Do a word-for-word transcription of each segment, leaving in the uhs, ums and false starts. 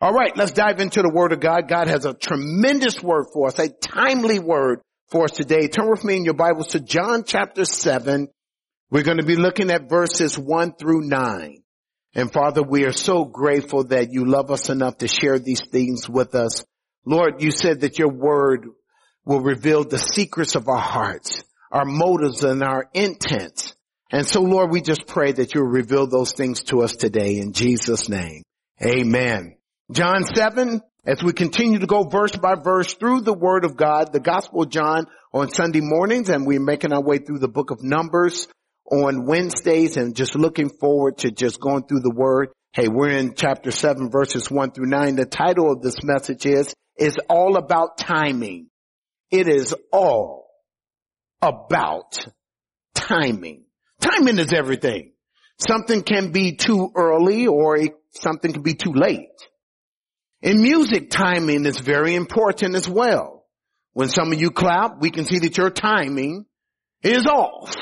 All right, let's dive into the Word of God. God has a tremendous word for us, a timely word for us today. Turn with me in your Bibles to John chapter seven. We're going to be looking at verses one through nine. And Father, we are so grateful that you love us enough to share these things with us. Lord, you said that your word will reveal the secrets of our hearts, our motives and our intents. And so, Lord, we just pray that you'll reveal those things to us today in Jesus' name. Amen. John seven, as we continue to go verse by verse through the Word of God, the Gospel of John on Sunday mornings, and we're making our way through the book of Numbers on Wednesdays, and just looking forward to just going through the Word. Hey, we're in chapter seven, verses one through nine. The title of this message is, is all about timing. It is all about timing. Timing is everything. Something can be too early or something can be too late. In music, timing is very important as well. When some of you clap, we can see that your timing is off.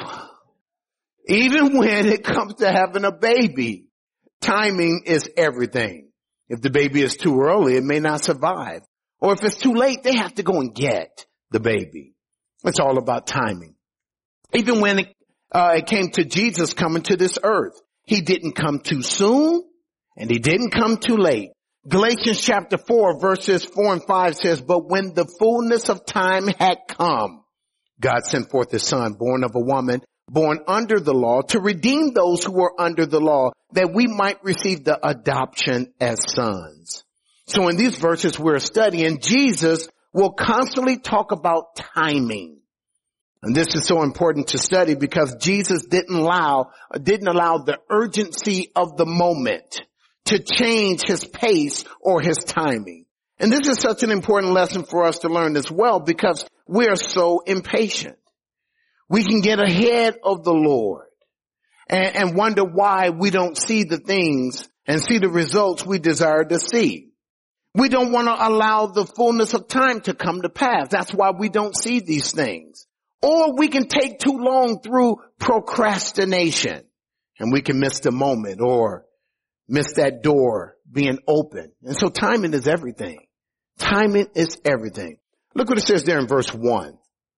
Even when it comes to having a baby, timing is everything. If the baby is too early, it may not survive. Or if it's too late, they have to go and get the baby. It's all about timing. Even when it, uh, it came to Jesus coming to this earth, he didn't come too soon and he didn't come too late. Galatians chapter four verses four and five says, but when the fullness of time had come, God sent forth his son, born of a woman, born under the law, to redeem those who were under the law, that we might receive the adoption as sons. So in these verses we're studying, Jesus will constantly talk about timing. And this is so important to study because Jesus didn't allow, didn't allow the urgency of the moment to change his pace or his timing. And this is such an important lesson for us to learn as well because we are so impatient. We can get ahead of the Lord and, and wonder why we don't see the things and see the results we desire to see. We don't want to allow the fullness of time to come to pass. That's why we don't see these things. Or we can take too long through procrastination and we can miss the moment or miss that door being open. And so timing is everything. Timing is everything. Look what it says there in verse one.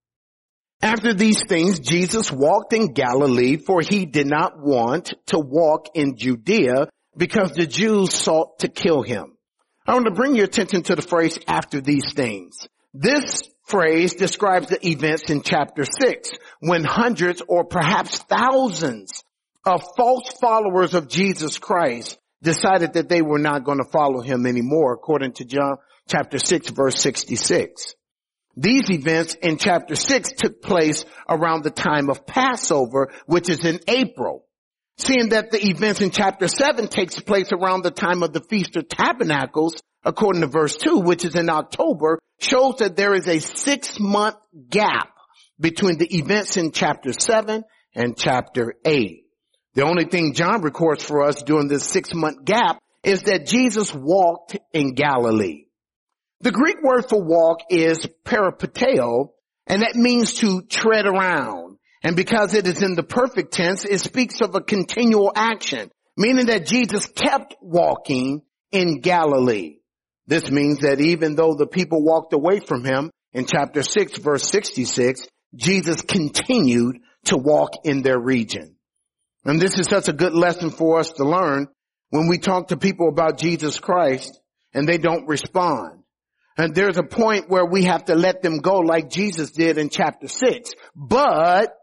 After these things, Jesus walked in Galilee, for he did not want to walk in Judea because the Jews sought to kill him. I want to bring your attention to the phrase after these things. This phrase describes the events in chapter six when hundreds or perhaps thousands of false followers of Jesus Christ decided that they were not going to follow him anymore, according to John chapter six, verse sixty-six. These events in chapter six took place around the time of Passover, which is in April. Seeing that the events in chapter seven takes place around the time of the Feast of Tabernacles, according to verse two, which is in October, shows that there is a six-month gap between the events in chapter seven and chapter eight. The only thing John records for us during this six-month gap is that Jesus walked in Galilee. The Greek word for walk is peripateo, and that means to tread around. And because it is in the perfect tense, it speaks of a continual action, meaning that Jesus kept walking in Galilee. This means that even though the people walked away from him in chapter six, verse sixty-six, Jesus continued to walk in their region. And this is such a good lesson for us to learn when we talk to people about Jesus Christ and they don't respond. And there's a point where we have to let them go like Jesus did in chapter six. But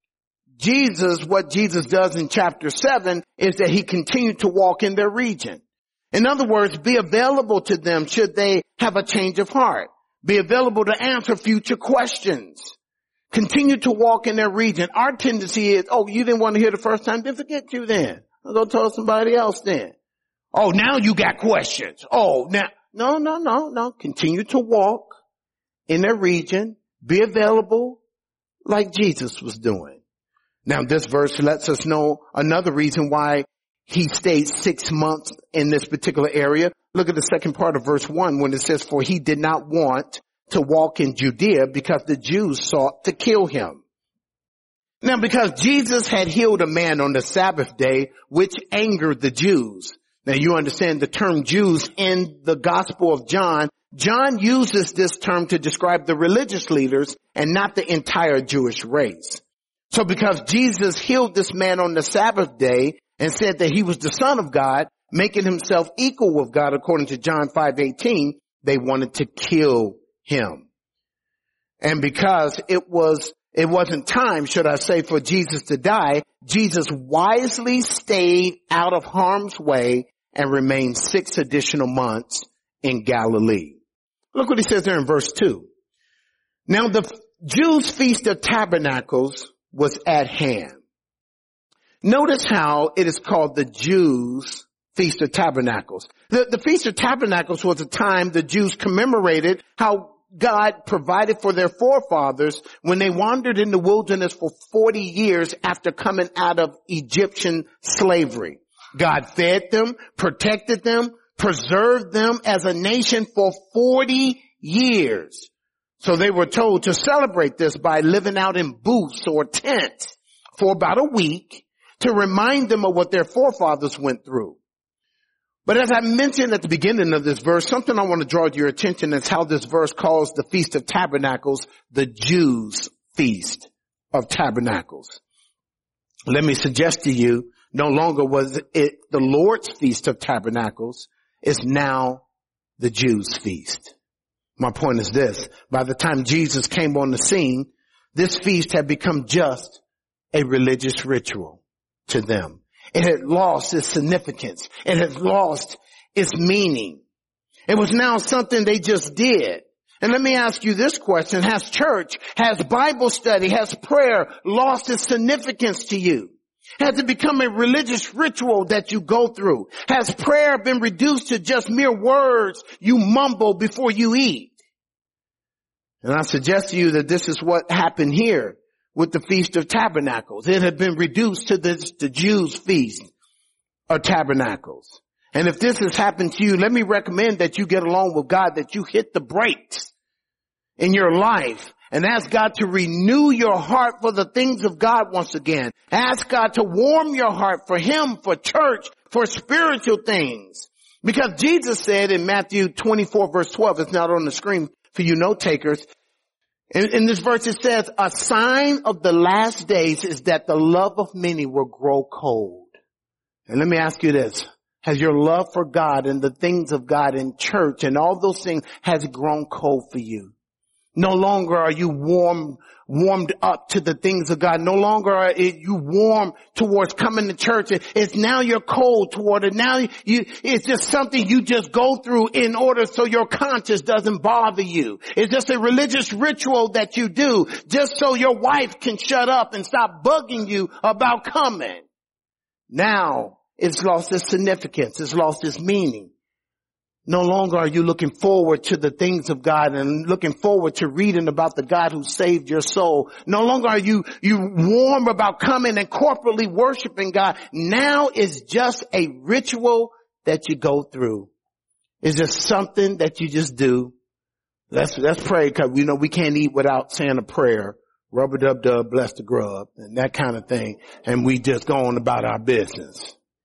Jesus, what Jesus does in chapter seven is that he continued to walk in their region. In other words, be available to them should they have a change of heart. Be available to answer future questions. Continue to walk in their region. Our tendency is, oh, you didn't want to hear the first time, then forget you then. I'll go tell somebody else then. Oh, now you got questions. Oh, now, no, no, no, no. Continue to walk in their region. Be available like Jesus was doing. Now this verse lets us know another reason why he stayed six months in this particular area. Look at the second part of verse one when it says, for he did not want to walk in Judea because the Jews sought to kill him. Now, because Jesus had healed a man on the Sabbath day, which angered the Jews, Now you understand the term Jews in the Gospel of John. John uses this term to describe the religious leaders and not the entire Jewish race. So because Jesus healed this man on the Sabbath day and said that he was the Son of God, making himself equal with God according to John five eighteen, they wanted to kill him. And because it was, it wasn't time, should I say, for Jesus to die, Jesus wisely stayed out of harm's way and remained six additional months in Galilee. Look what he says there in verse two. Now the Jews' Feast of Tabernacles was at hand. Notice how it is called the Jews' Feast of Tabernacles. The, the Feast of Tabernacles was a time the Jews commemorated how God provided for their forefathers when they wandered in the wilderness for forty years after coming out of Egyptian slavery. God fed them, protected them, preserved them as a nation for forty years. So they were told to celebrate this by living out in booths or tents for about a week to remind them of what their forefathers went through. But as I mentioned at the beginning of this verse, something I want to draw to your attention is how this verse calls the Feast of Tabernacles the Jews' Feast of Tabernacles. Let me suggest to you, no longer was it the Lord's Feast of Tabernacles, it's now the Jews' feast. My point is this: by the time Jesus came on the scene, this feast had become just a religious ritual to them. It had lost its significance. It had lost its meaning. It was now something they just did. And let me ask you this question: has church, has Bible study, has prayer lost its significance to you? Has it become a religious ritual that you go through? Has prayer been reduced to just mere words you mumble before you eat? And I suggest to you that this is what happened here with the Feast of Tabernacles. It had been reduced to this, the Jews' Feast of Tabernacles. And if this has happened to you, let me recommend that you get along with God, that you hit the brakes in your life and ask God to renew your heart for the things of God once again. Ask God to warm your heart for Him, for church, for spiritual things. Because Jesus said in Matthew twenty-four verse twelve, it's not on the screen for you note takers. In, in this verse it says, a sign of the last days is that the love of many will grow cold. And let me ask you this: has your love for God and the things of God in church and all those things has grown cold for you? No longer are you warm, warmed up to the things of God. No longer are you warm towards coming to church. It's now you're cold toward it. Now you, it's just something you just go through in order so your conscience doesn't bother you. It's just a religious ritual that you do just so your wife can shut up and stop bugging you about coming. Now it's lost its significance. It's lost its meaning. No longer are you looking forward to the things of God and looking forward to reading about the God who saved your soul. No longer are you, you warm about coming and corporately worshiping God. Now it's just a ritual that you go through. It's just something that you just do. Let's, let's pray, because we know we can't eat without saying a prayer. Rub-a-dub-dub, bless the grub, and that kind of thing. And we just go on about our business.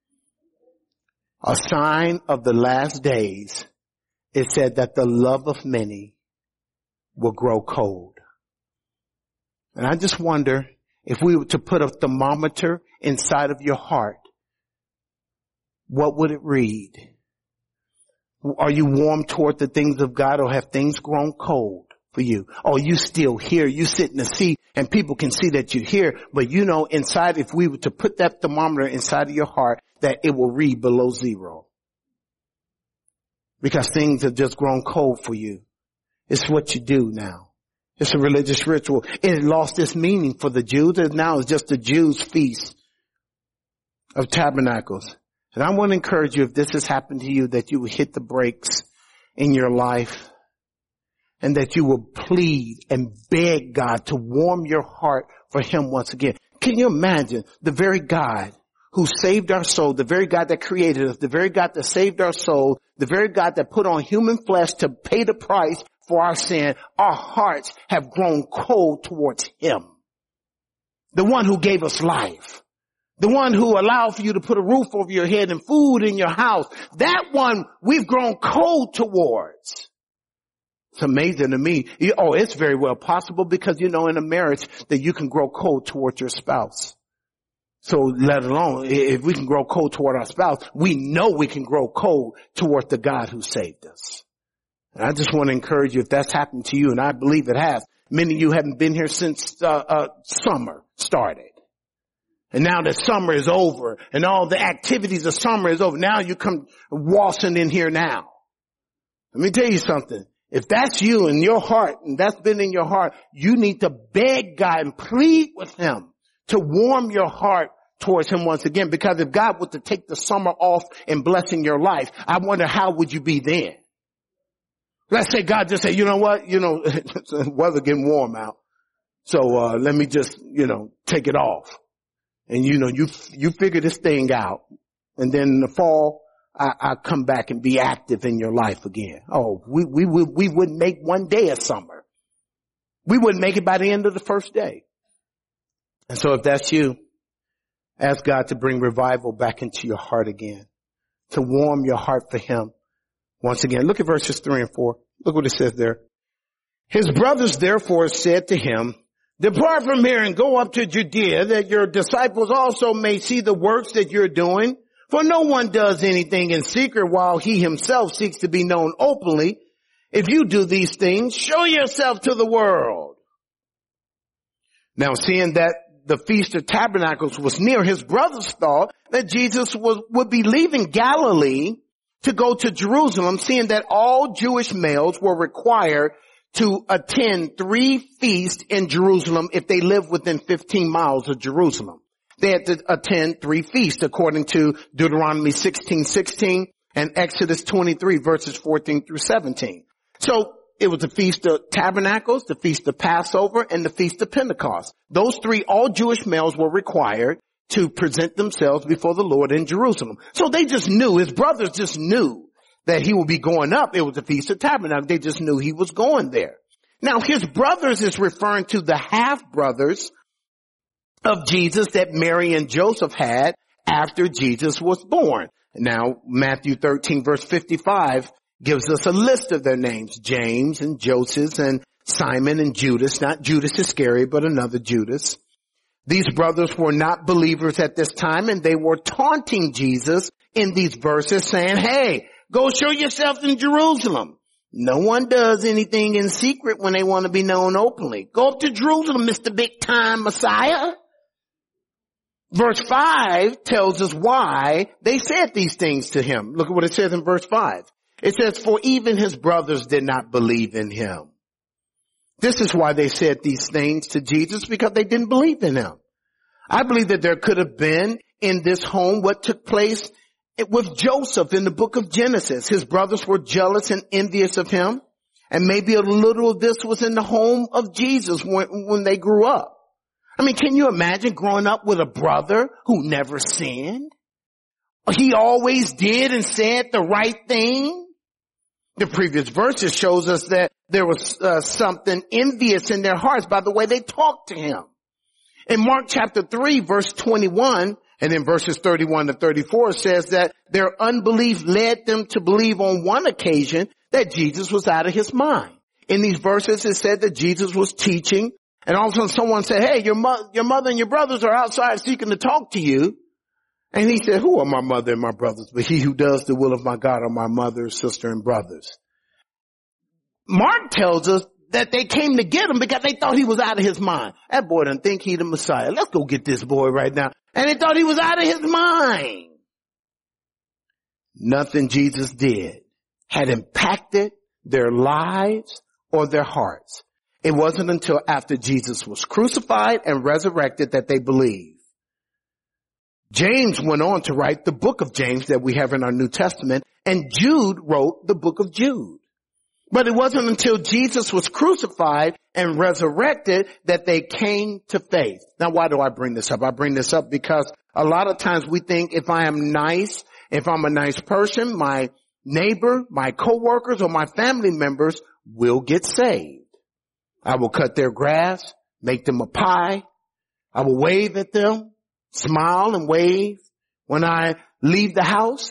A sign of the last days, it said that the love of many will grow cold. And I just wonder if we were to put a thermometer inside of your heart, what would it read? Are you warm toward the things of God, or have things grown cold for you? Or you still here, you sit in the seat and people can see that you're here, but you know inside, if we were to put that thermometer inside of your heart, that it will read below zero. Because things have just grown cold for you. It's what you do now. It's a religious ritual. It lost its meaning for the Jews, and now it's just the Jews' Feast of Tabernacles. And I want to encourage you, if this has happened to you, that you will hit the brakes in your life and that you will plead and beg God to warm your heart for Him once again. Can you imagine the very God who saved our soul, the very God that created us, the very God that saved our soul, the very God that put on human flesh to pay the price for our sin? Our hearts have grown cold towards Him. The one who gave us life, The one who allowed for you to put a roof over your head and food in your house. That one we've grown cold towards. It's amazing to me. Oh, it's very well possible because, you know, in a marriage that you can grow cold towards your spouse. So let alone if we can grow cold toward our spouse, we know we can grow cold toward the God who saved us. And I just want to encourage you, if that's happened to you, and I believe it has, many of you haven't been here since uh, uh summer started. And now that summer is over and all the activities of summer is over, now you come waltzing in here now. Let me tell you something. If that's you in your heart and that's been in your heart, you need to beg God and plead with him to warm your heart towards him once again. Because if God were to take the summer off and blessing your life, I wonder how would you be then? Let's say God just say, you know what, you know, the weather getting warm out. So, uh, let me just, you know, take it off. And you know, you, you figure this thing out. And then in the fall, I, I come back and be active in your life again. Oh, we, we would, we wouldn't make one day of summer. We wouldn't make it by the end of the first day. And so if that's you, ask God to bring revival back into your heart again, to warm your heart for him once again. Look at verses three and four. Look what it says there. His brothers therefore said to him, depart from here and go up to Judea, that your disciples also may see the works that you're doing. For no one does anything in secret while he himself seeks to be known openly. If you do these things, show yourself to the world. Now, seeing that the Feast of Tabernacles was near, his brothers thought that Jesus was, would be leaving Galilee to go to Jerusalem, seeing that all Jewish males were required to attend three feasts in Jerusalem if they lived within fifteen miles of Jerusalem. They had to attend three feasts according to Deuteronomy sixteen sixteen and Exodus twenty-three verses fourteen through seventeen. So it was the Feast of Tabernacles, the Feast of Passover, and the Feast of Pentecost. Those three, all Jewish males were required to present themselves before the Lord in Jerusalem. So they just knew, his brothers just knew that he would be going up. It was the Feast of Tabernacles. They just knew he was going there. Now his brothers is referring to the half-brothers of Jesus that Mary and Joseph had after Jesus was born. Now Matthew thirteen verse fifty-five gives us a list of their names, James and Joseph and Simon and Judas, not Judas Iscariot, but another Judas. These brothers were not believers at this time, and they were taunting Jesus in these verses saying, hey, go show yourself in Jerusalem. No one does anything in secret when they want to be known openly. Go up to Jerusalem, Mister Big Time Messiah. Verse five tells us why they said these things to him. Look at what it says in verse five. It says, for even his brothers did not believe in him. This is why they said these things to Jesus, because they didn't believe in him. I believe that there could have been in this home what took place with Joseph in the book of Genesis. His brothers were jealous and envious of him. And maybe a little of this was in the home of Jesus when, when they grew up. I mean, can you imagine growing up with a brother who never sinned? He always did and said the right thing. The previous verses shows us that there was uh, something envious in their hearts by the way they talked to him. In Mark chapter three, verse twenty-one, and in verses thirty-one to thirty-four, it says that their unbelief led them to believe on one occasion that Jesus was out of his mind. In these verses, it said that Jesus was teaching, and all of a sudden someone said, hey, your, mo- your mother and your brothers are outside seeking to talk to you. And he said, who are my mother and my brothers? But he who does the will of my God are my mother, sister, and brothers. Mark tells us that they came to get him because they thought he was out of his mind. That boy doesn't think he the Messiah. Let's go get this boy right now. And they thought he was out of his mind. Nothing Jesus did had impacted their lives or their hearts. It wasn't until after Jesus was crucified and resurrected that they believed. James went on to write the book of James that we have in our New Testament, and Jude wrote the book of Jude. But it wasn't until Jesus was crucified and resurrected that they came to faith. Now, why do I bring this up? I bring this up because a lot of times we think if I am nice, if I'm a nice person, my neighbor, my coworkers, or my family members will get saved. I will cut their grass, make them a pie. I will wave at them. smile and wave when I leave the house.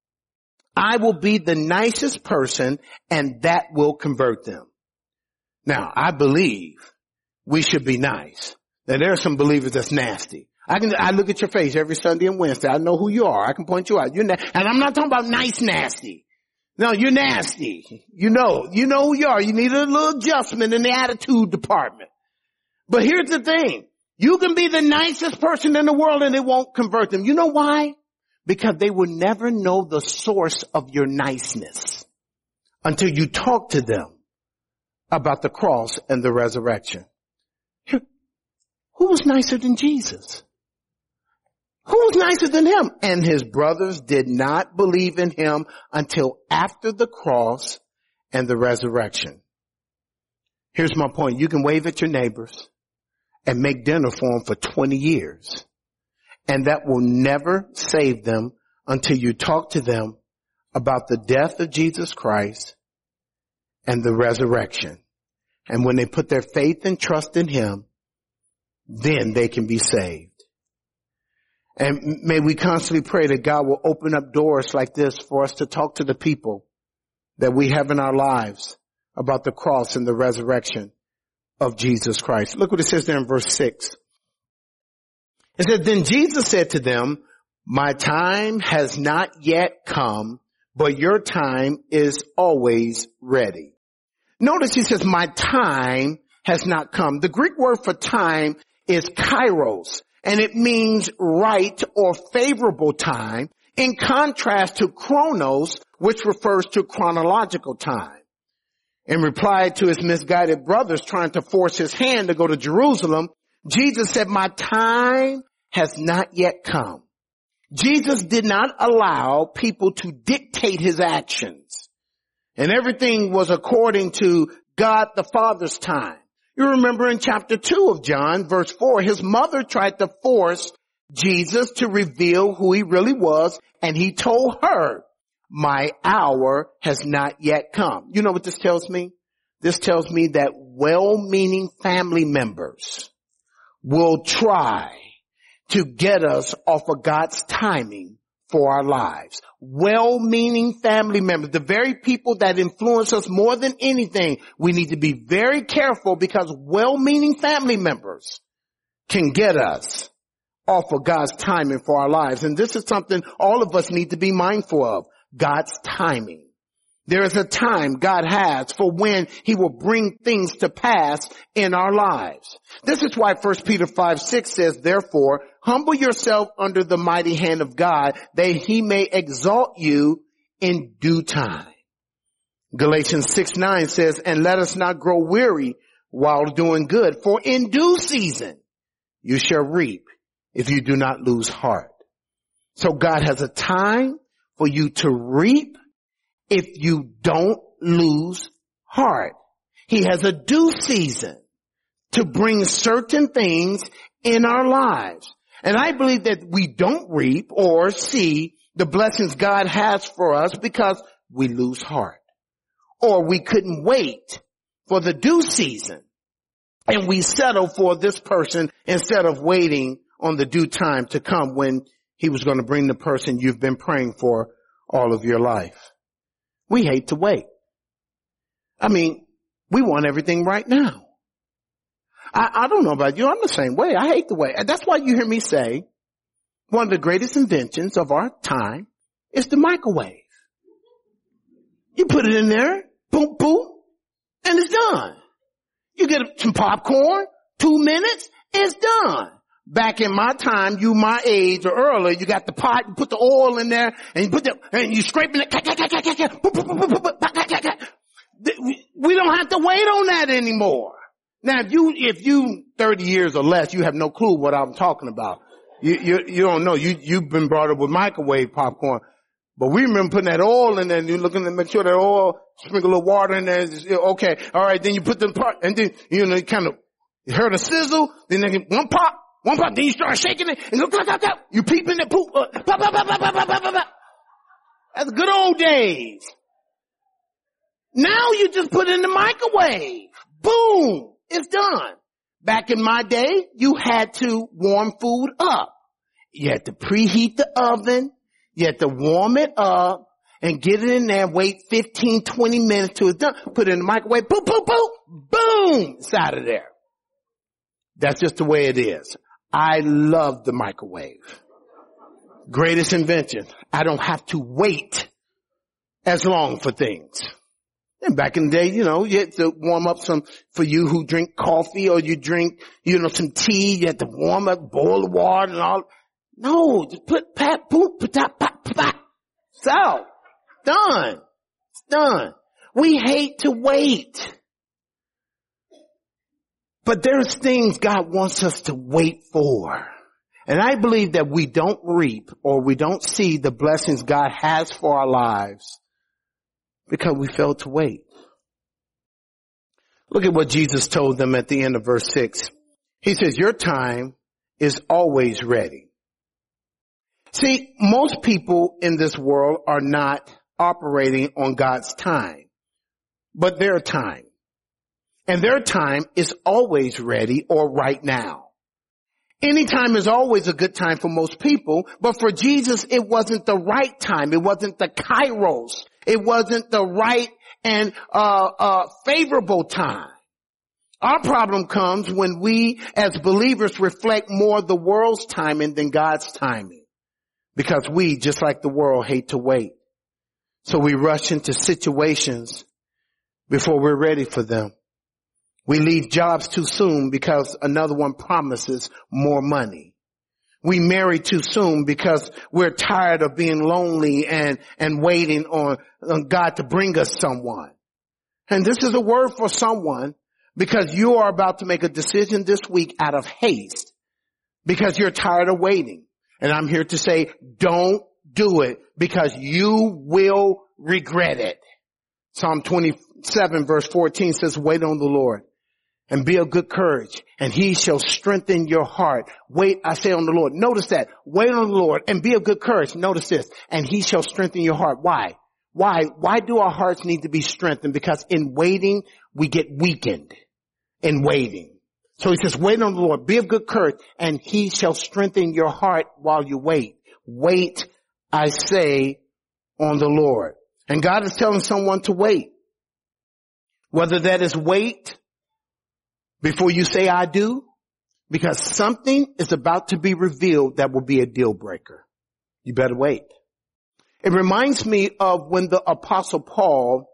I will be the nicest person, and that will convert them. Now, I believe we should be nice. Now, there are some believers that's nasty. I can, I look at your face every Sunday and Wednesday. I know who you are. I can point you out. You're na- and I'm not talking about nice nasty. No, you're nasty. You know, you know who you are. You need a little adjustment in the attitude department. But here's the thing. You can be the nicest person in the world and it won't convert them. You know why? Because they will never know the source of your niceness until you talk to them about the cross and the resurrection. Who was nicer than Jesus? Who was nicer than him? And his brothers did not believe in him until after the cross and the resurrection. Here's my point. You can wave at your neighbors and make dinner for them for twenty years. And that will never save them until you talk to them about the death of Jesus Christ and the resurrection. And when they put their faith and trust in him, then they can be saved. And may we constantly pray that God will open up doors like this for us to talk to the people that we have in our lives about the cross and the resurrection of Jesus Christ. Look what it says there in verse six. It said, then Jesus said to them, my time has not yet come, but your time is always ready. Notice he says, my time has not come. The Greek word for time is kairos, and it means right or favorable time, in contrast to chronos, which refers to chronological time. In reply to his misguided brothers trying to force his hand to go to Jerusalem, Jesus said, my time has not yet come. Jesus did not allow people to dictate his actions. And everything was according to God the Father's time. You remember in chapter two of John, verse four, his mother tried to force Jesus to reveal who he really was, and he told her, my hour has not yet come. You know what this tells me? This tells me that well-meaning family members will try to get us off of God's timing for our lives. Well-meaning family members, the very people that influence us more than anything, we need to be very careful because well-meaning family members can get us off of God's timing for our lives. And this is something all of us need to be mindful of, God's timing. There is a time God has for when he will bring things to pass in our lives. This is why First Peter five six says, therefore, humble yourself under the mighty hand of God, that he may exalt you in due time. Galatians six nine says, and let us not grow weary while doing good, for in due season you shall reap if you do not lose heart. So God has a time for you to reap if you don't lose heart. He has a due season to bring certain things in our lives. And I believe that we don't reap or see the blessings God has for us because we lose heart. Or we couldn't wait for the due season and we settle for this person instead of waiting on the due time to come when he was going to bring the person you've been praying for all of your life. We hate to wait. I mean, we want everything right now. I, I don't know about you. I'm the same way. I hate to wait. And that's why you hear me say one of the greatest inventions of our time is the microwave. You put it in there, boom, boom, and it's done. You get some popcorn, two minutes, it's done. Back in my time, you my age or earlier, you got the pot, you put the oil in there, and you put the, and you scraping it. We don't have to wait on that anymore. Now, if you, if you thirty years or less, you have no clue what I'm talking about. You, you, you don't know. You, you've been brought up with microwave popcorn. But we remember putting that oil in there, and you're looking to make sure that oil, sprinkle a little water in there. Okay, all right, then you put the part, and then, you know, you kind of, you heard a sizzle, then they get one pop, one pop, then you start shaking it, and look, look, look, look, you peeping the poop, uh, pop, pop, pop, pop, pop, pop, pop, pop. That's good old days. Now you just put it in the microwave. Boom, it's done. Back in my day, you had to warm food up. you had to preheat the oven. You had to warm it up and get it in there, wait fifteen, twenty minutes till it's done. Put it in the microwave, boop, boop, boop, boom, it's out of there. That's just the way it is. I love the microwave. Greatest invention. I don't have to wait as long for things. And back in the day, you know, you had to warm up some, for you who drink coffee or you drink, you know, some tea, you had to warm up, boil the water and all. No, just put pat, poop, pat, pat, pat. So, done. It's done. We hate to wait. But there's things God wants us to wait for. And I believe that we don't reap or we don't see the blessings God has for our lives because we failed to wait. Look at what Jesus told them at the end of verse six. He says, your time is always ready. See, most people in this world are not operating on God's time, but their time. And their time is always ready or right now. Anytime is always a good time for most people, but for Jesus, it wasn't the right time. It wasn't the kairos. It wasn't the right and uh uh favorable time. Our problem comes when we as believers reflect more the world's timing than God's timing. Because we, just like the world, hate to wait. So we rush into situations before we're ready for them. We leave jobs too soon because another one promises more money. We marry too soon because we're tired of being lonely and, and waiting on, on God to bring us someone. And this is a word for someone because you are about to make a decision this week out of haste because you're tired of waiting. And I'm here to say, don't do it because you will regret it. Psalm twenty-seven verse fourteen says, wait on the Lord and be of good courage and he shall strengthen your heart. Wait, I say on the Lord. Notice that. Wait on the Lord and be of good courage. Notice this. And he shall strengthen your heart. Why? Why? Why do our hearts need to be strengthened? Because in waiting, we get weakened in waiting. So he says, wait on the Lord, be of good courage, and he shall strengthen your heart while you wait. Wait, I say, on the Lord. And God is telling someone to wait. Whether that is wait before you say I do, because something is about to be revealed that will be a deal breaker. You better wait. It reminds me of when the Apostle Paul,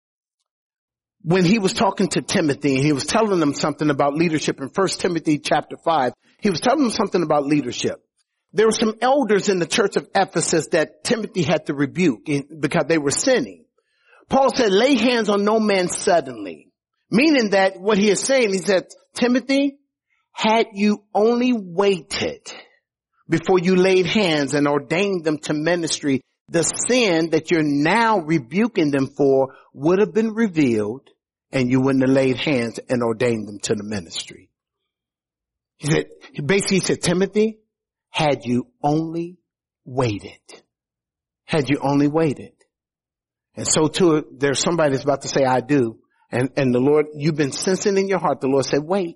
when he was talking to Timothy, and he was telling him something about leadership in First Timothy chapter five. He was telling him something about leadership. There were some elders in the church of Ephesus that Timothy had to rebuke because they were sinning. Paul said, lay hands on no man suddenly. Meaning that what he is saying, he said, Timothy, had you only waited before you laid hands and ordained them to ministry, the sin that you're now rebuking them for would have been revealed and you wouldn't have laid hands and ordained them to the ministry. He said, basically he said, Timothy, had you only waited, had you only waited. And so too, there's somebody that's about to say, I do. And, and the Lord, you've been sensing in your heart, the Lord said, wait,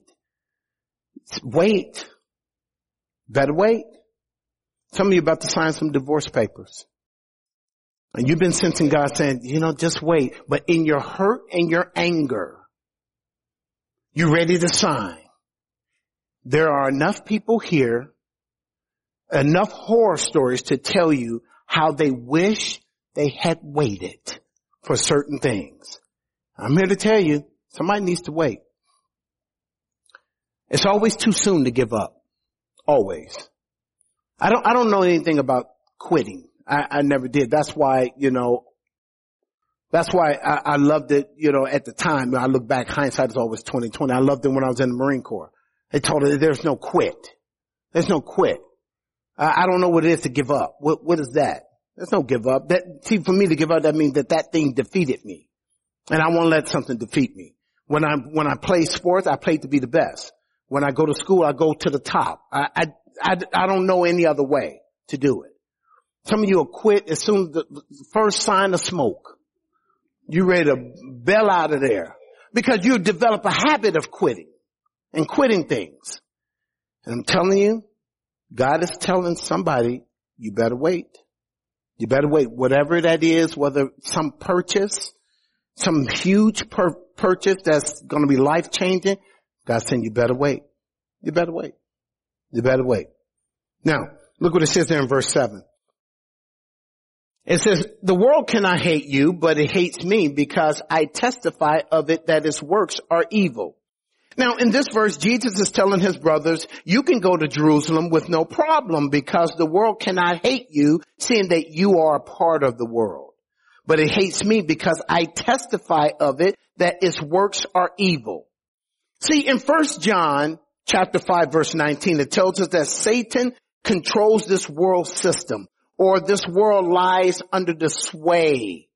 wait, better wait. Some of you about to sign some divorce papers. And you've been sensing God saying, you know, just wait. But in your hurt and your anger, you're ready to sign. There are enough people here, enough horror stories to tell you how they wish they had waited for certain things. I'm here to tell you, somebody needs to wait. It's always too soon to give up. Always. I don't, I don't know anything about quitting. I, I never did. That's why, you know, that's why I, I loved it, you know, at the time. I look back, hindsight is always twenty twenty. I loved it when I was in the Marine Corps. They told us there's no quit. There's no quit. I, I don't know what it is to give up. What, what is that? There's no give up. That, see, for me to give up, that means that that thing defeated me. And I won't let something defeat me. When I, when I play sports, I play to be the best. When I go to school, I go to the top. I, I, I, I don't know any other way to do it. Some of you will quit as soon as the first sign of smoke. You're ready to bail out of there because you develop a habit of quitting and quitting things. And I'm telling you, God is telling somebody, you better wait. You better wait. Whatever that is, whether some purchase, some huge pur- purchase that's going to be life-changing, God's saying you better wait. You better wait. You better wait. Now, look what it says there in verse seven. It says, the world cannot hate you, but it hates me because I testify of it that its works are evil. Now, in this verse, Jesus is telling his brothers, you can go to Jerusalem with no problem because the world cannot hate you, seeing that you are a part of the world. But it hates me because I testify of it that its works are evil. See, in First John chapter five, verse nineteen, it tells us that Satan controls this world system, or this world lies under the sway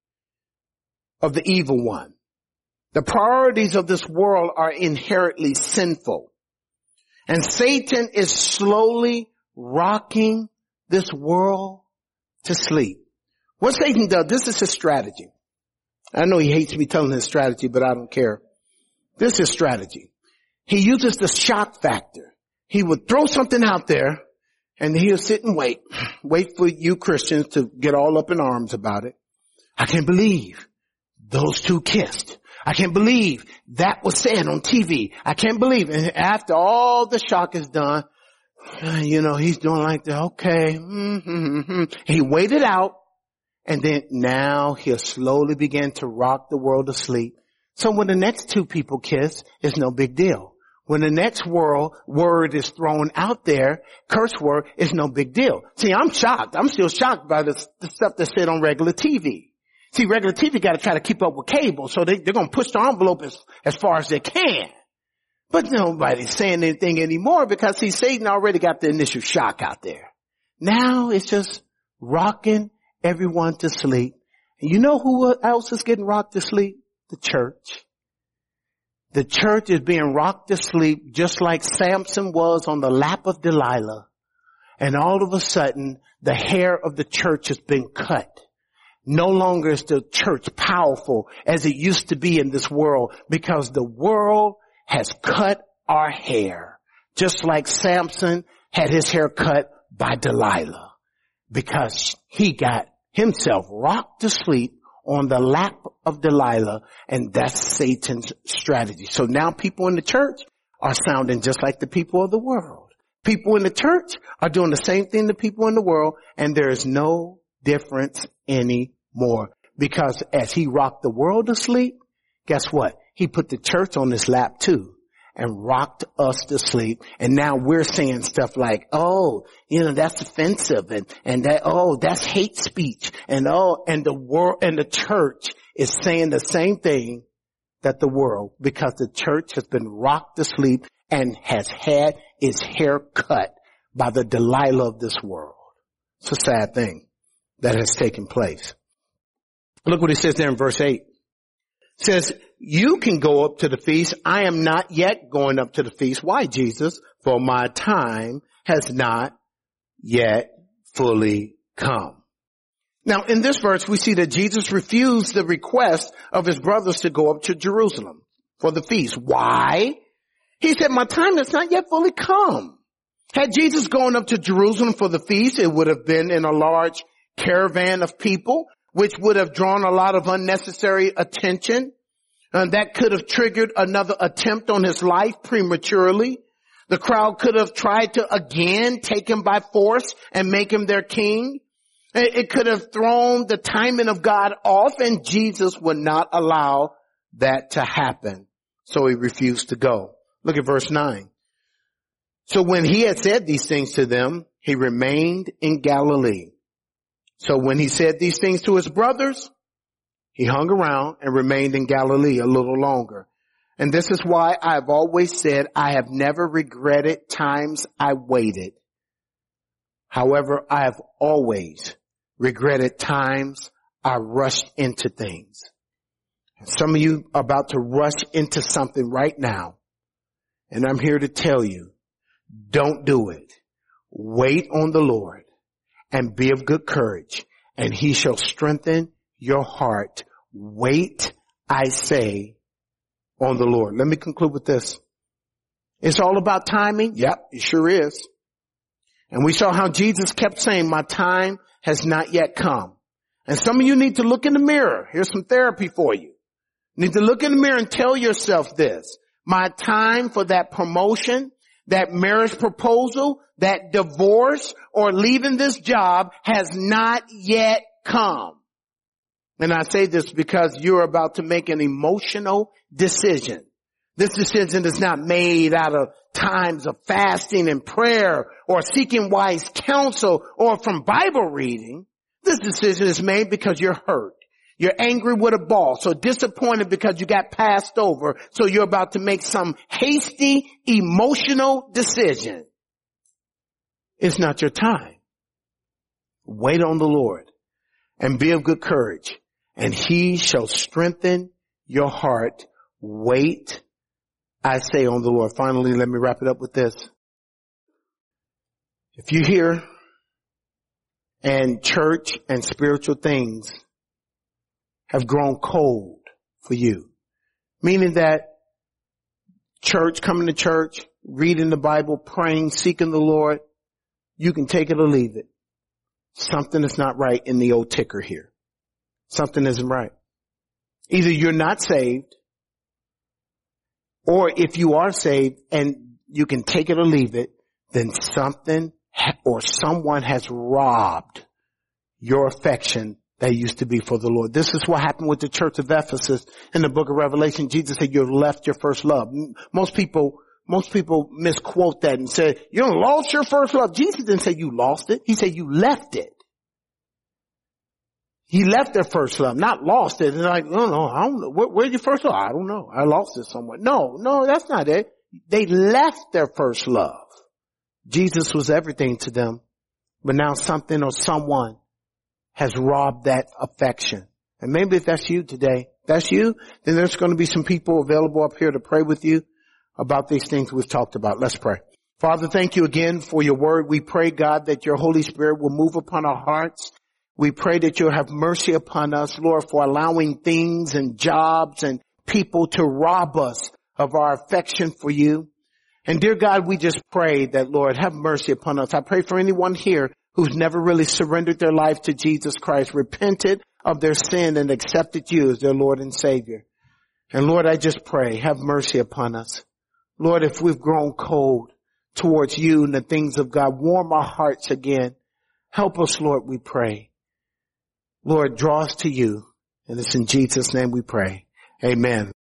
of the evil one. The priorities of this world are inherently sinful. And Satan is slowly rocking this world to sleep. What Satan does, this is his strategy. I know he hates me telling his strategy, but I don't care. This is his strategy. He uses the shock factor. He would throw something out there, and he'll sit and wait. Wait for you Christians to get all up in arms about it. I can't believe those two kissed. I can't believe that was said on T V. I can't believe. And after all the shock is done, you know, he's doing like that. Okay. Mm-hmm. He waited out, and then now he'll slowly begin to rock the world to sleep. So when the next two people kiss, it's no big deal. When the next world word is thrown out there, curse word, is no big deal. See, I'm shocked. I'm still shocked by the, the stuff that's said on regular T V. See, regular T V got to try to keep up with cable, so they, they're going to push the envelope as, as far as they can. But nobody's saying anything anymore because, see, Satan already got the initial shock out there. Now it's just rocking everyone to sleep. And you know who else is getting rocked to sleep? The church. The church is being rocked to sleep just like Samson was on the lap of Delilah. And all of a sudden, the hair of the church has been cut. No longer is the church powerful as it used to be in this world because the world has cut our hair. Just like Samson had his hair cut by Delilah because he got himself rocked to sleep on the lap of Delilah, and that's Satan's strategy. So now people in the church are sounding just like the people of the world. People in the church are doing the same thing to people in the world, and there is no difference anymore. Because as he rocked the world to sleep, guess what? He put the church on his lap too and rocked us to sleep. And now we're saying stuff like, oh, you know, that's offensive, and, and that, oh, that's hate speech. And oh, and the world and the church is saying the same thing that the world, because the church has been rocked to sleep and has had its hair cut by the Delilah of this world. It's a sad thing that has taken place. Look what it says there in verse eight. It says, you can go up to the feast. I am not yet going up to the feast. Why, Jesus? For my time has not yet fully come. Now, in this verse, we see that Jesus refused the request of his brothers to go up to Jerusalem for the feast. Why? He said, my time has not yet fully come. Had Jesus gone up to Jerusalem for the feast, it would have been in a large caravan of people, which would have drawn a lot of unnecessary attention. And that could have triggered another attempt on his life prematurely. The crowd could have tried to again take him by force and make him their king. It could have thrown the timing of God off, and Jesus would not allow that to happen. So he refused to go. Look at verse nine. So when he had said these things to them, he remained in Galilee. So when he said these things to his brothers, he hung around and remained in Galilee a little longer. And this is why I've always said I have never regretted times I waited. However, I have always regretted times I rushed into things. Some of you are about to rush into something right now. And I'm here to tell you, don't do it. Wait on the Lord and be of good courage, and he shall strengthen your heart. Wait, I say, on the Lord. Let me conclude with this. It's all about timing. Yep, it sure is. And we saw how Jesus kept saying, my time has not yet come. And some of you need to look in the mirror. Here's some therapy for you. You need to look in the mirror and tell yourself this. My time for that promotion, that marriage proposal, that divorce, or leaving this job has not yet come. And I say this because you're about to make an emotional decision. This decision is not made out of times of fasting and prayer or seeking wise counsel or from Bible reading. This decision is made because you're hurt. You're angry with a boss or disappointed because you got passed over. So you're about to make some hasty, emotional decision. It's not your time. Wait on the Lord and be of good courage, and he shall strengthen your heart. Wait, I say, on the Lord. Finally, let me wrap it up with this. If you're here and church and spiritual things have grown cold for you, meaning that church, coming to church, reading the Bible, praying, seeking the Lord, you can take it or leave it. Something is not right in the old ticker here. Something isn't right. Either you're not saved, or if you are saved and you can take it or leave it, then something or someone has robbed your affection that used to be for the Lord. This is what happened with the church of Ephesus in the book of Revelation. Jesus said, you've left your first love. Most people, most people misquote that and say, you don't lost your first love. Jesus didn't say you lost it. He said you left it. He left their first love, not lost it. And like, no, no, I don't know. Where, where's your first love? I don't know. I lost it somewhere. No, no, that's not it. They left their first love. Jesus was everything to them, but now something or someone has robbed that affection. And maybe if that's you today, that's you, then there's going to be some people available up here to pray with you about these things we've talked about. Let's pray. Father, thank you again for your word. We pray, God, that your Holy Spirit will move upon our hearts. We pray that you'll have mercy upon us, Lord, for allowing things and jobs and people to rob us of our affection for you. And dear God, we just pray that, Lord, have mercy upon us. I pray for anyone here who's never really surrendered their life to Jesus Christ, repented of their sin and accepted you as their Lord and Savior. And Lord, I just pray, have mercy upon us. Lord, if we've grown cold towards you and the things of God, warm our hearts again. Help us, Lord, we pray. Lord, draw us to you. And it's in Jesus' name we pray. Amen.